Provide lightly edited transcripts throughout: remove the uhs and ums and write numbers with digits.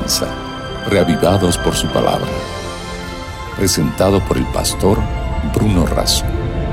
comienza, reavivados por su palabra. Presentado por el pastor Bruno Razo.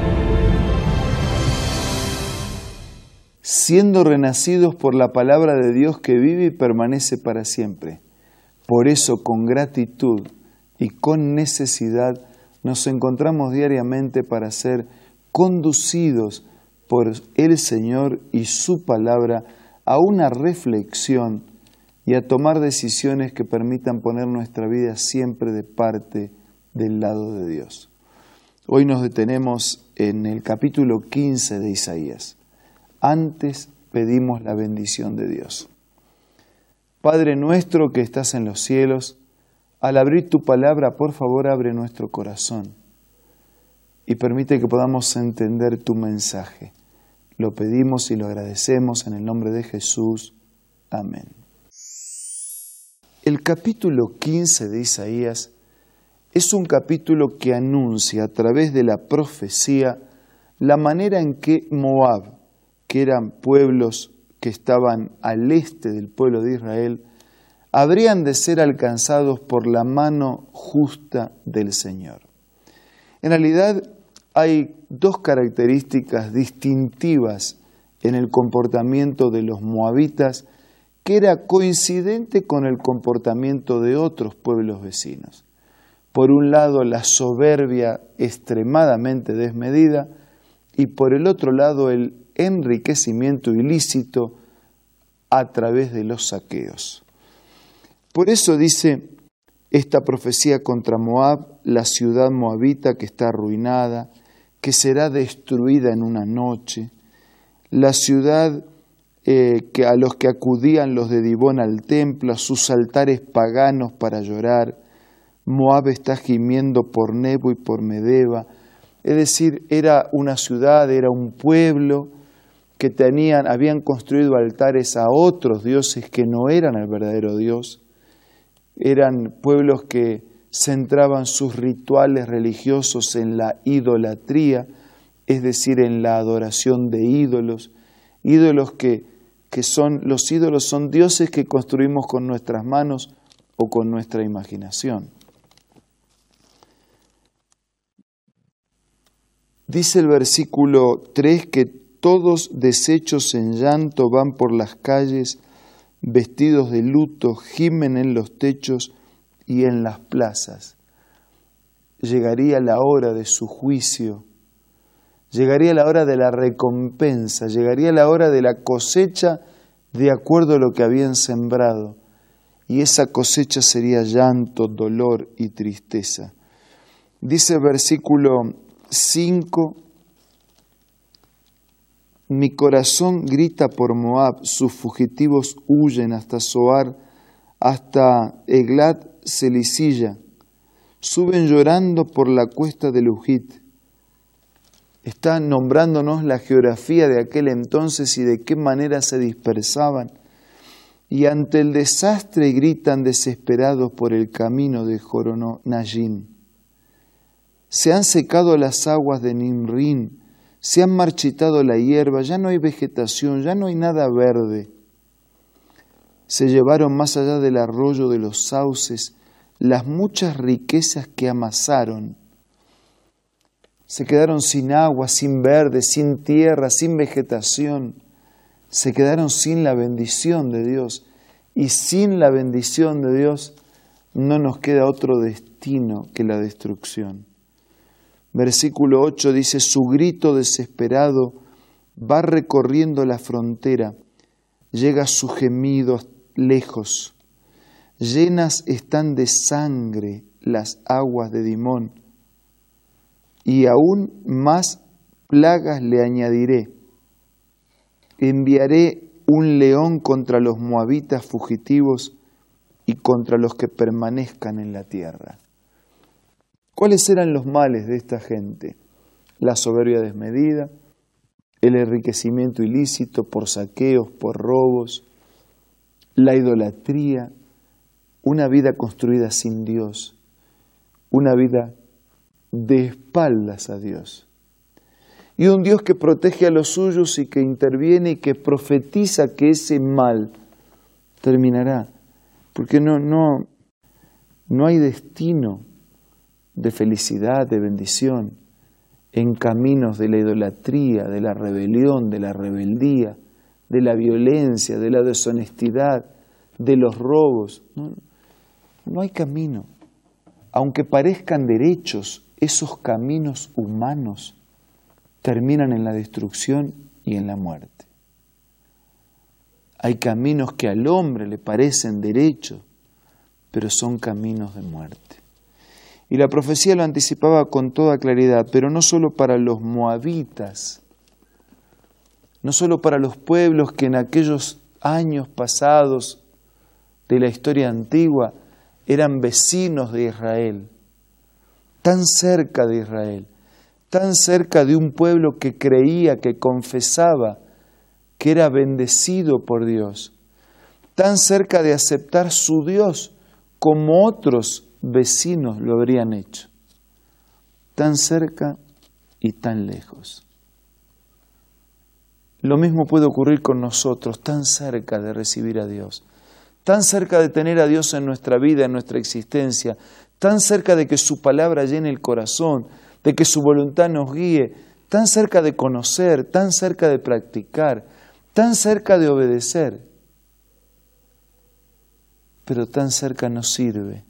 Siendo renacidos por la palabra de Dios que vive y permanece para siempre. Por eso, con gratitud y con necesidad, nos encontramos diariamente para ser conducidos por el Señor y su palabra a una reflexión y a tomar decisiones que permitan poner nuestra vida siempre de parte del lado de Dios. Hoy nos detenemos en el capítulo 15 de Isaías. Antes pedimos la bendición de Dios. Padre nuestro que estás en los cielos, al abrir tu palabra, por favor, abre nuestro corazón y permite que podamos entender tu mensaje. Lo pedimos y lo agradecemos en el nombre de Jesús. Amén. El capítulo 15 de Isaías es un capítulo que anuncia a través de la profecía la manera en que Moab, que eran pueblos que estaban al este del pueblo de Israel, habrían de ser alcanzados por la mano justa del Señor. En realidad hay dos características distintivas en el comportamiento de los moabitas que era coincidente con el comportamiento de otros pueblos vecinos. Por un lado, la soberbia extremadamente desmedida y por el otro lado, el enriquecimiento ilícito a través de los saqueos. Por eso dice esta profecía contra Moab, la ciudad moabita que está arruinada, que será destruida en una noche, la ciudad que a los que acudían los de Dibón al templo, a sus altares paganos para llorar. Moab está gimiendo por Nebo y por Medeba. Es decir, era una ciudad, era un pueblo que habían construido altares a otros dioses que no eran el verdadero Dios. Eran pueblos que centraban sus rituales religiosos en la idolatría, es decir, en la adoración de ídolos. Ídolos los ídolos son dioses que construimos con nuestras manos o con nuestra imaginación. Dice el versículo 3 que todos deshechos en llanto van por las calles, vestidos de luto, gimen en los techos y en las plazas. Llegaría la hora de su juicio, llegaría la hora de la recompensa, llegaría la hora de la cosecha de acuerdo a lo que habían sembrado. Y esa cosecha sería llanto, dolor y tristeza. Dice el versículo 5, mi corazón grita por Moab, sus fugitivos huyen hasta Zoar, hasta Eglat Celisilla, suben llorando por la cuesta de Lujit. Está nombrándonos la geografía de aquel entonces y de qué manera se dispersaban. Y ante el desastre gritan desesperados por el camino de Joronayim. Se han secado las aguas de Nimrín, se han marchitado la hierba, ya no hay vegetación, ya no hay nada verde. Se llevaron más allá del arroyo de los sauces las muchas riquezas que amasaron. Se quedaron sin agua, sin verde, sin tierra, sin vegetación. Se quedaron sin la bendición de Dios. Y sin la bendición de Dios no nos queda otro destino que la destrucción. Versículo 8 dice, su grito desesperado va recorriendo la frontera, llega su gemido lejos. Llenas están de sangre las aguas de Dimón, y aún más plagas le añadiré. Enviaré un león contra los moabitas fugitivos y contra los que permanezcan en la tierra. ¿Cuáles eran los males de esta gente? La soberbia desmedida, el enriquecimiento ilícito por saqueos, por robos, la idolatría, una vida construida sin Dios, una vida de espaldas a Dios. Y un Dios que protege a los suyos y que interviene y que profetiza que ese mal terminará. Porque no hay destino de felicidad, de bendición, en caminos de la idolatría, de la rebelión, de la rebeldía, de la violencia, de la deshonestidad, de los robos. No hay camino. Aunque parezcan derechos, esos caminos humanos terminan en la destrucción y en la muerte. Hay caminos que al hombre le parecen derechos, pero son caminos de muerte. Y la profecía lo anticipaba con toda claridad, pero no solo para los moabitas, no solo para los pueblos que en aquellos años pasados de la historia antigua eran vecinos de Israel, tan cerca de Israel, tan cerca de un pueblo que creía, que confesaba que era bendecido por Dios, tan cerca de aceptar su Dios como otros vecinos lo habrían hecho, tan cerca y tan lejos. Lo mismo puede ocurrir con nosotros, tan cerca de recibir a Dios, tan cerca de tener a Dios en nuestra vida, en nuestra existencia, tan cerca de que su palabra llene el corazón, de que su voluntad nos guíe, tan cerca de conocer, tan cerca de practicar, tan cerca de obedecer, pero tan cerca no sirve,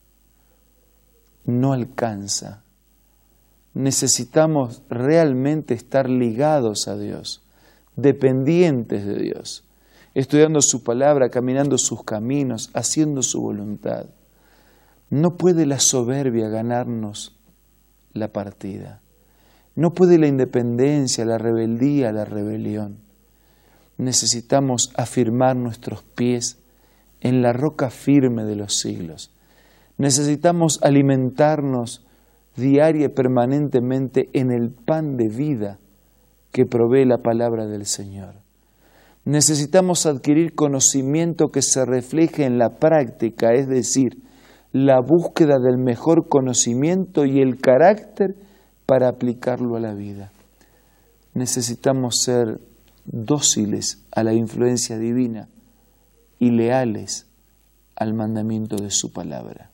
no alcanza. Necesitamos realmente estar ligados a Dios, dependientes de Dios, estudiando su palabra, caminando sus caminos, haciendo su voluntad. No puede la soberbia ganarnos la partida. No puede la independencia, la rebeldía, la rebelión. Necesitamos afirmar nuestros pies en la roca firme de los siglos. Necesitamos alimentarnos diaria y permanentemente en el pan de vida que provee la palabra del Señor. Necesitamos adquirir conocimiento que se refleje en la práctica, es decir, la búsqueda del mejor conocimiento y el carácter para aplicarlo a la vida. Necesitamos ser dóciles a la influencia divina y leales al mandamiento de su palabra.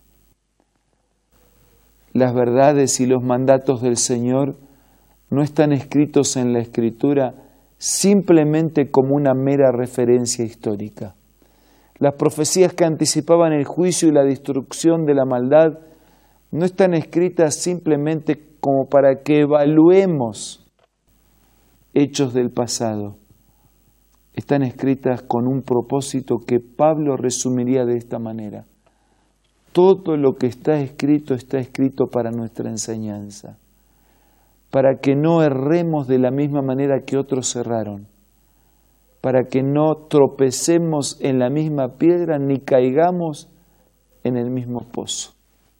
Las verdades y los mandatos del Señor no están escritos en la Escritura simplemente como una mera referencia histórica. Las profecías que anticipaban el juicio y la destrucción de la maldad no están escritas simplemente como para que evaluemos hechos del pasado. Están escritas con un propósito que Pablo resumiría de esta manera. Todo lo que está escrito para nuestra enseñanza, para que no erremos de la misma manera que otros erraron, para que no tropecemos en la misma piedra ni caigamos en el mismo pozo.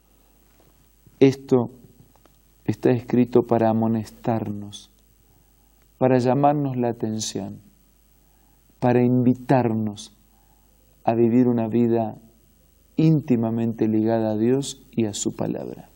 Esto está escrito para amonestarnos, para llamarnos la atención, para invitarnos a vivir una vida íntimamente ligada a Dios y a su palabra.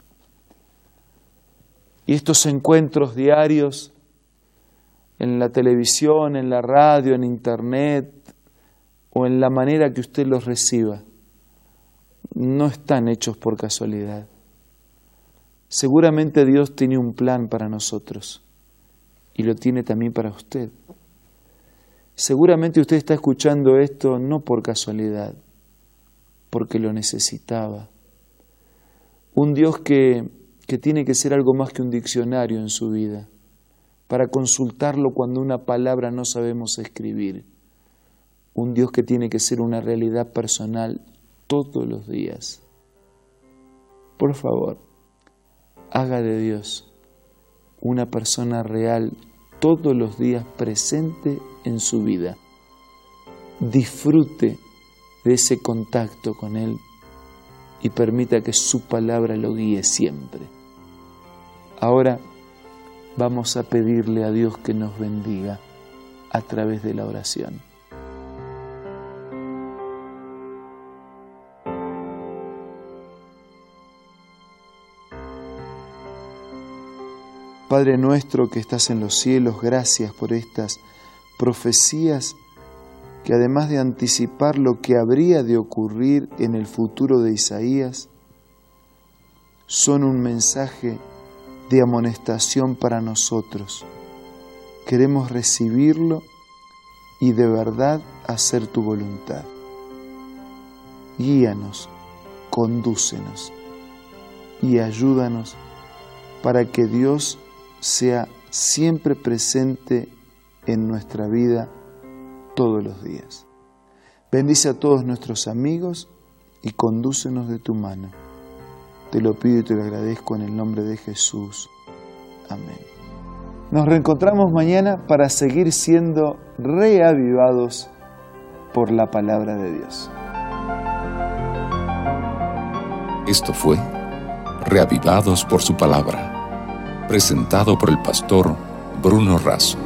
Y estos encuentros diarios en la televisión, en la radio, en internet o en la manera que usted los reciba, no están hechos por casualidad. Seguramente Dios tiene un plan para nosotros y lo tiene también para usted. Seguramente usted está escuchando esto no por casualidad, porque lo necesitaba. Un Dios que tiene que ser algo más que un diccionario en su vida, para consultarlo cuando una palabra no sabemos escribir. Un Dios que tiene que ser una realidad personal todos los días. Por favor, haga de Dios una persona real todos los días presente en su vida. Disfrute de ese contacto con Él y permita que su palabra lo guíe siempre. Ahora vamos a pedirle a Dios que nos bendiga a través de la oración. Padre nuestro que estás en los cielos, gracias por estas profecías que además de anticipar lo que habría de ocurrir en el futuro de Isaías, son un mensaje de amonestación para nosotros. Queremos recibirlo y de verdad hacer tu voluntad. Guíanos, condúcenos y ayúdanos para que Dios sea siempre presente en nuestra vida todos los días. Bendice a todos nuestros amigos y condúcenos de tu mano. Te lo pido y te lo agradezco en el nombre de Jesús. Amén. Nos reencontramos mañana para seguir siendo reavivados por la palabra de Dios. Esto fue Reavivados por su palabra, presentado por el pastor Bruno Razo.